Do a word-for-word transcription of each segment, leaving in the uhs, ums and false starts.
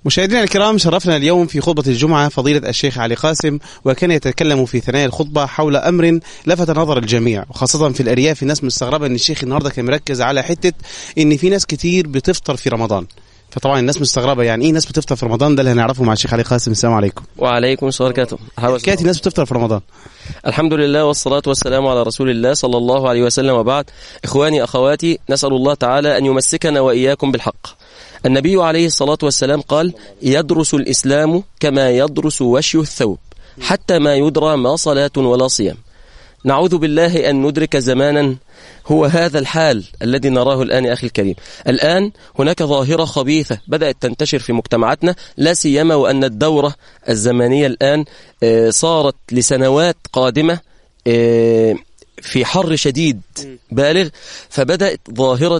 مشاهدينا الكرام، شرفنا اليوم في خطبة الجمعة فضيلة الشيخ علي قاسم، وكان يتكلم في ثنايا الخطبة حول أمر لفت نظر الجميع، وخاصة في الأرياف. الناس مستغربة أن الشيخ النهاردة كان مركز على حتة أن في ناس كتير بتفطر في رمضان. فطبعا الناس مستغربة، يعني إيه ناس بتفطر في رمضان؟ ده اللي هنعرفه مع الشيخ علي قاسم. السلام عليكم. وعليكم السلام ورحمة الله. حكاية الناس بتفطر في رمضان. الحمد لله والصلاة والسلام على رسول الله صلى الله عليه وسلم، وبعد. إخواني أخواتي، نسأل الله تعالى أن يمسكنا وإياكم بالحق. النبي عليه الصلاة والسلام قال: يدرس الإسلام كما يدرس وشي الثوب حتى ما يدرى ما صلاة ولا صيام. نعوذ بالله أن ندرك زمانا هو هذا الحال الذي نراه الآن يا أخي الكريم. الآن هناك ظاهرة خبيثة بدأت تنتشر في مجتمعاتنا، لا سيما وأن الدورة الزمنية الآن صارت لسنوات قادمة في حر شديد بالغ، فبدأت ظاهرة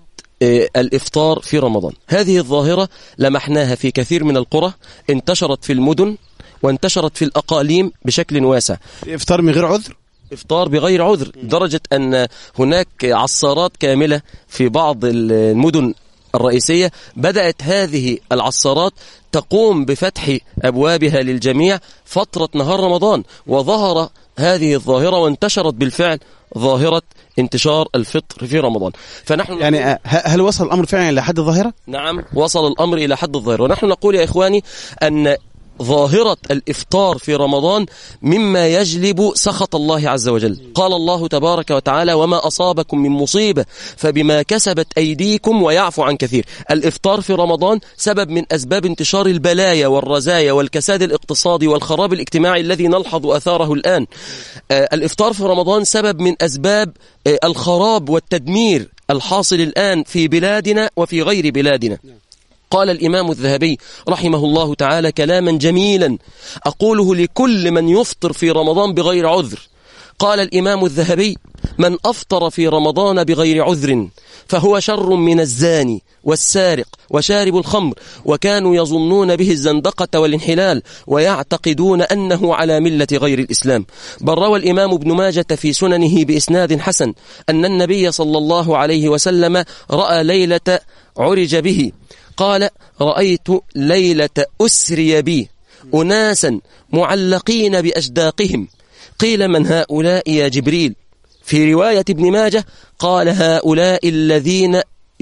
الإفطار في رمضان. هذه الظاهرة لمحناها في كثير من القرى، انتشرت في المدن وانتشرت في الأقاليم بشكل واسع. إفطار من غير عذر؟ إفطار بغير عذر، لدرجة أن هناك عصارات كاملة في بعض المدن الرئيسية بدأت هذه العصارات تقوم بفتح أبوابها للجميع فترة نهار رمضان، وظهر هذه الظاهرة وانتشرت بالفعل ظاهرة انتشار الفطر في رمضان. فنحن يعني هل وصل الأمر فعلا إلى حد الظاهرة؟ نعم، وصل الأمر إلى حد الظاهرة، ونحن نقول يا إخواني أن ظاهرة الإفطار في رمضان مما يجلب سخط الله عز وجل. قال الله تبارك وتعالى: وما أصابكم من مصيبة فبما كسبت أيديكم ويعفو عن كثير. الإفطار في رمضان سبب من أسباب انتشار البلايا والرزايا والكساد الاقتصادي والخراب الاجتماعي الذي نلحظ أثاره الآن. آه الإفطار في رمضان سبب من أسباب آه الخراب والتدمير الحاصل الآن في بلادنا وفي غير بلادنا. قال الإمام الذهبي رحمه الله تعالى كلاما جميلا أقوله لكل من يفطر في رمضان بغير عذر. قال الإمام الذهبي: من أفطر في رمضان بغير عذر فهو شر من الزاني والسارق وشارب الخمر، وكانوا يظنون به الزندقة والانحلال ويعتقدون أنه على ملة غير الإسلام. بل روى الإمام ابن ماجة في سننه بإسناد حسن أن النبي صلى الله عليه وسلم رأى ليلة عرج به، قال: رأيت ليلة أسري بي أناسا معلقين بأجداقهم، قيل: من هؤلاء يا جبريل؟ في رواية ابن ماجه قال: هؤلاء الذين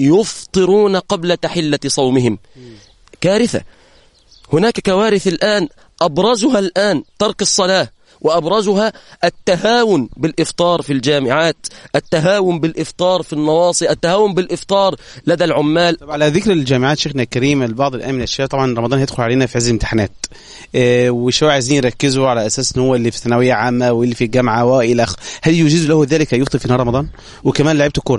يفطرون قبل تحلة صومهم. كارثة. هناك كوارث الآن، أبرزها الآن ترك الصلاة، وأبرزها التهاون بالإفطار في الجامعات، التهاون بالإفطار في النواصي، التهاون بالإفطار لدى العمال. طبعا على ذكر الجامعات شيخنا الكريم، البعض الآن من الشباب طبعا رمضان هيدخل علينا في عز الامتحانات، إيه والشباب عايزين يركزوا على أساس إن هو اللي في ثانوية عامة واللي في الجامعة وإلى آخره، هل يجوز له ذلك يفطر في نهار رمضان؟ وكمان لعيبة الكورة.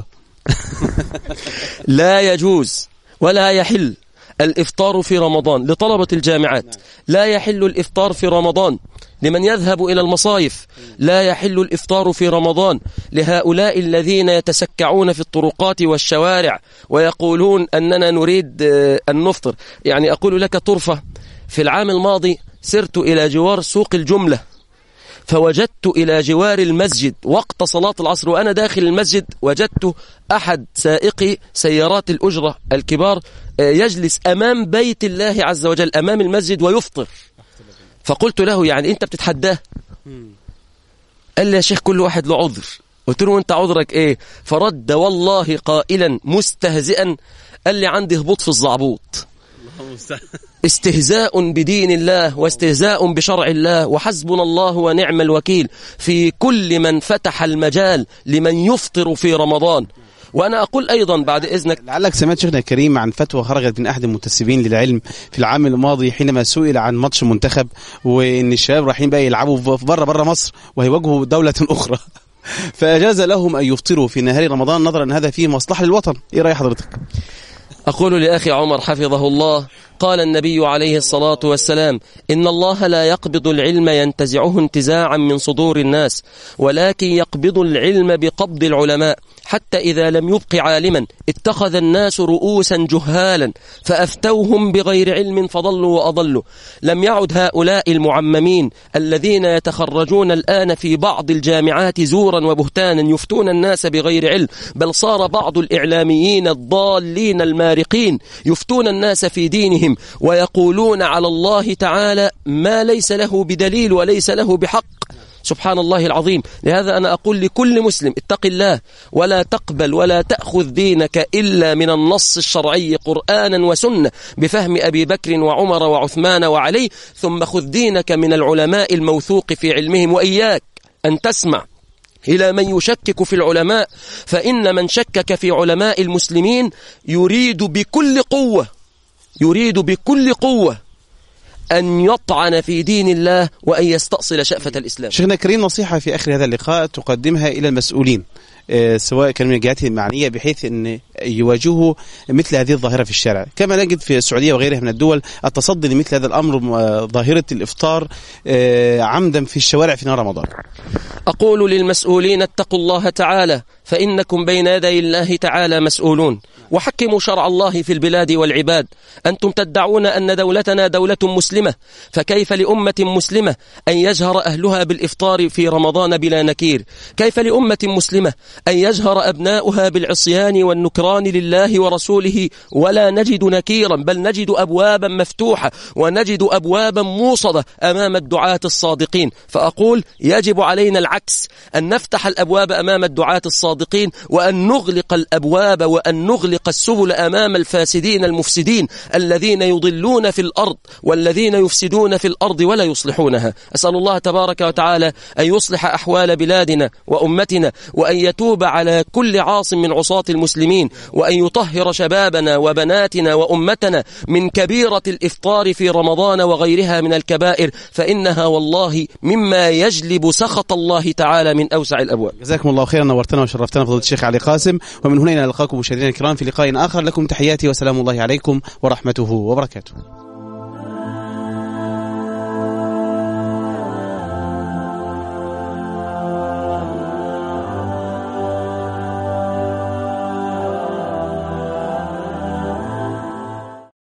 لا يجوز ولا يحل الإفطار في رمضان لطلبة الجامعات، لا يحل الإفطار في رمضان لمن يذهب إلى المصايف، لا يحل الإفطار في رمضان لهؤلاء الذين يتسكعون في الطرقات والشوارع ويقولون أننا نريد أن نفطر. يعني أقول لك طرفة، في العام الماضي سرت إلى جوار سوق الجملة، فوجدت إلى جوار المسجد وقت صلاة العصر، وأنا داخل المسجد وجدت أحد سائقي سيارات الأجرة الكبار يجلس أمام بيت الله عز وجل أمام المسجد ويفطر. فقلت له: يعني أنت بتتحداه؟ قال لي: يا شيخ كل واحد له عذر. قلت له: أنت عذرك إيه؟ فرد والله قائلا مستهزئا، قال لي: عندي هبوط في الزعبوط. استهزاء بدين الله واستهزاء بشرع الله، وحسبنا الله ونعم الوكيل في كل من فتح المجال لمن يفطر في رمضان. وأنا أقول أيضا بعد إذنك، لعلك سمعت شيخنا الكريم عن فتوى خرجت من أحد المنتسبين للعلم في العام الماضي حينما سئل عن ماتش منتخب، وإن الشباب رايحين بقى يلعبوا في بره بره مصر وهيواجهوا دولة أخرى، فأجاز لهم أن يفطروا في نهار رمضان نظرا أن هذا فيه مصلحة للوطن. إيه رأي حضرتك؟ أقول لأخي عمر حفظه الله: قال النبي عليه الصلاة والسلام: إن الله لا يقبض العلم ينتزعه انتزاعا من صدور الناس، ولكن يقبض العلم بقبض العلماء، حتى إذا لم يبق عالما اتخذ الناس رؤوسا جهالا فأفتوهم بغير علم فضلوا وأضلوا. لم يعد هؤلاء المعممين الذين يتخرجون الآن في بعض الجامعات زورا وبهتانا يفتون الناس بغير علم، بل صار بعض الإعلاميين الضالين المارقين يفتون الناس في دينهم بأفواههم ويقولون على الله تعالى ما ليس له بدليل وليس له بحق. سبحان الله العظيم. لهذا أنا أقول لكل مسلم اتق الله ولا تقبل ولا تأخذ دينك إلا من النص الشرعي قرآنا وسنة بفهم أبي بكر وعمر وعثمان وعلي، ثم خذ دينك من العلماء الموثوق في علمهم. وإياك أن تسمع إلى من يشكك في العلماء، فإن من شكك في علماء المسلمين يريد بكل قوة يريد بكل قوة أن يطعن في دين الله وأن يستأصل شأفة الإسلام. شيخنا الكريم، نصيحة في آخر هذا اللقاء تقدمها إلى المسؤولين سواء كانوا من الجهات المعنية بحيث أن يواجهوا مثل هذه الظاهرة في الشارع، كما نجد في السعودية وغيرها من الدول التصدي لمثل هذا الأمر، ظاهرة الإفطار عمدا في الشوارع في نهار رمضان. أقول للمسؤولين اتقوا الله تعالى فإنكم بين يدي الله تعالى مسؤولون، وحكموا شرع الله في البلاد والعباد. أنتم تدعون أن دولتنا دولة مسلمة، فكيف لأمة مسلمة أن يجهر أهلها بالإفطار في رمضان بلا نكير؟ كيف لأمة مسلمة أن يجهر أبناؤها بالعصيان والنكران لله ورسوله ولا نجد نكيرا، بل نجد أبوابا مفتوحة ونجد أبوابا موصدة أمام الدعاة الصادقين؟ فأقول يجب علينا العكس، أن نفتح الأبواب أمام الدعاة الصادقين، وأن نغلق الأبواب وأن نغلق السبل أمام الفاسدين المفسدين الذين يضلون في الأرض والذين يفسدون في الأرض ولا يصلحونها. أسأل الله تبارك وتعالى أن يصلح أحوال بلادنا وأمتنا، وأن يتوب على كل عاص من عصاة المسلمين، وأن يطهر شبابنا وبناتنا وأمتنا من كبيرة الإفطار في رمضان وغيرها من الكبائر، فإنها والله مما يجلب سخط الله تعالى من أوسع الأبواب. جزاكم الله خيرا، نورتنا وشرفتنا فضيلة الشيخ علي قاسم. ومن هنا إلى نلقاكم مشاهدينا الكرام في لقاء آخر، لكم تحياتي وسلام الله عليكم ورحمته وبركاته.